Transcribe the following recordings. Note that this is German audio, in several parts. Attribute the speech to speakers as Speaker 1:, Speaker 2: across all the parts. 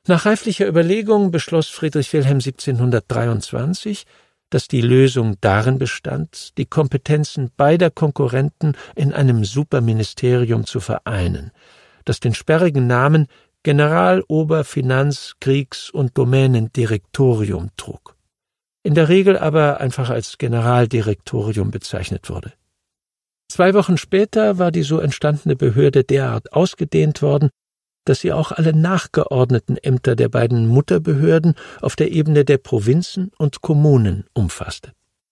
Speaker 1: Nach reiflicher Überlegung beschloss Friedrich Wilhelm 1723, dass die Lösung darin bestand, die Kompetenzen beider Konkurrenten in einem Superministerium zu vereinen, das den sperrigen Namen General-, Ober-, Finanz-, Kriegs- und Domänendirektorium trug, in der Regel aber einfach als Generaldirektorium bezeichnet wurde. 2 Wochen später war die so entstandene Behörde derart ausgedehnt worden, dass sie auch alle nachgeordneten Ämter der beiden Mutterbehörden auf der Ebene der Provinzen und Kommunen umfasste.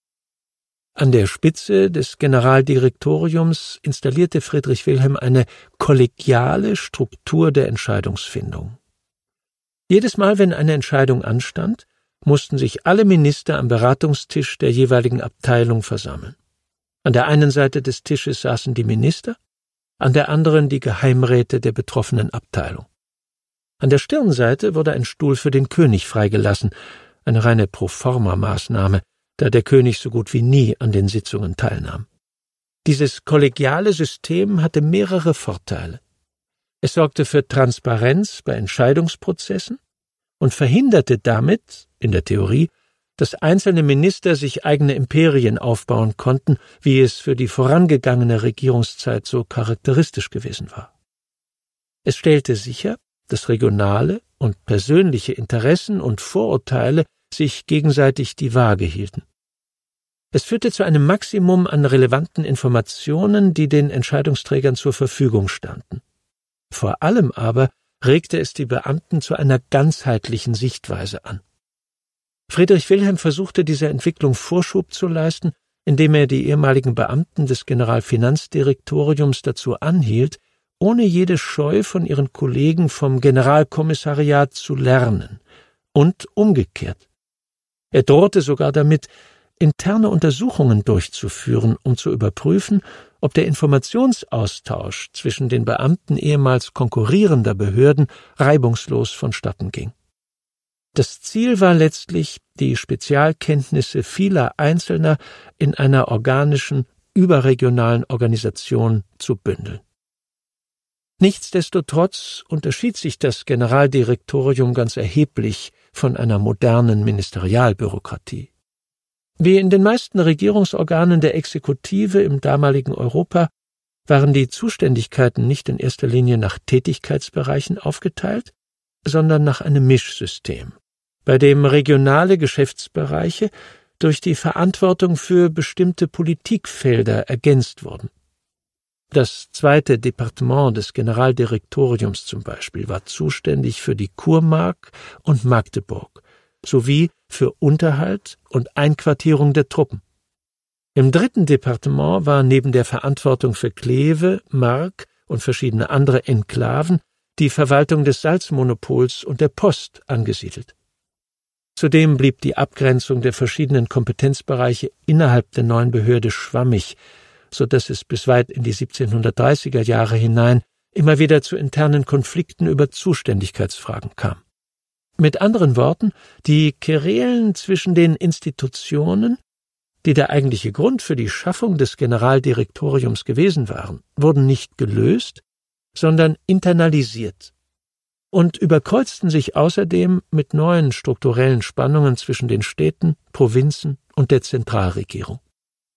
Speaker 1: An der Spitze des Generaldirektoriums installierte Friedrich Wilhelm eine kollegiale Struktur der Entscheidungsfindung. Jedes Mal, wenn eine Entscheidung anstand, mussten sich alle Minister am Beratungstisch der jeweiligen Abteilung versammeln. An der einen Seite des Tisches saßen die Minister, an der anderen die Geheimräte der betroffenen Abteilung. An der Stirnseite wurde ein Stuhl für den König freigelassen, eine reine Proforma-Maßnahme, da der König so gut wie nie an den Sitzungen teilnahm. Dieses kollegiale System hatte mehrere Vorteile. Es sorgte für Transparenz bei Entscheidungsprozessen und verhinderte damit, in der Theorie, dass einzelne Minister sich eigene Imperien aufbauen konnten, wie es für die vorangegangene Regierungszeit so charakteristisch gewesen war. Es stellte sicher, dass regionale und persönliche Interessen und Vorurteile sich gegenseitig die Waage hielten. Es führte zu einem Maximum an relevanten Informationen, die den Entscheidungsträgern zur Verfügung standen. Vor allem aber regte es die Beamten zu einer ganzheitlichen Sichtweise an. Friedrich Wilhelm versuchte dieser Entwicklung Vorschub zu leisten, indem er die ehemaligen Beamten des Generalfinanzdirektoriums dazu anhielt, ohne jede Scheu von ihren Kollegen vom Generalkommissariat zu lernen und umgekehrt. Er drohte sogar damit, interne Untersuchungen durchzuführen, um zu überprüfen, ob der Informationsaustausch zwischen den Beamten ehemals konkurrierender Behörden reibungslos vonstatten ging. Das Ziel war letztlich, die Spezialkenntnisse vieler Einzelner in einer organischen, überregionalen Organisation zu bündeln. Nichtsdestotrotz unterschied sich das Generaldirektorium ganz erheblich von einer modernen Ministerialbürokratie. Wie in den meisten Regierungsorganen der Exekutive im damaligen Europa waren die Zuständigkeiten nicht in erster Linie nach Tätigkeitsbereichen aufgeteilt, sondern nach einem Mischsystem, bei dem regionale Geschäftsbereiche durch die Verantwortung für bestimmte Politikfelder ergänzt wurden. Das 2. Departement des Generaldirektoriums zum Beispiel war zuständig für die Kurmark und Magdeburg sowie für Unterhalt und Einquartierung der Truppen. Im 3. Departement war neben der Verantwortung für Kleve, Mark und verschiedene andere Enklaven die Verwaltung des Salzmonopols und der Post angesiedelt. Zudem blieb die Abgrenzung der verschiedenen Kompetenzbereiche innerhalb der neuen Behörde schwammig, so dass es bis weit in die 1730er Jahre hinein immer wieder zu internen Konflikten über Zuständigkeitsfragen kam. Mit anderen Worten, die Querelen zwischen den Institutionen, die der eigentliche Grund für die Schaffung des Generaldirektoriums gewesen waren, wurden nicht gelöst, sondern internalisiert und überkreuzten sich außerdem mit neuen strukturellen Spannungen zwischen den Städten, Provinzen und der Zentralregierung.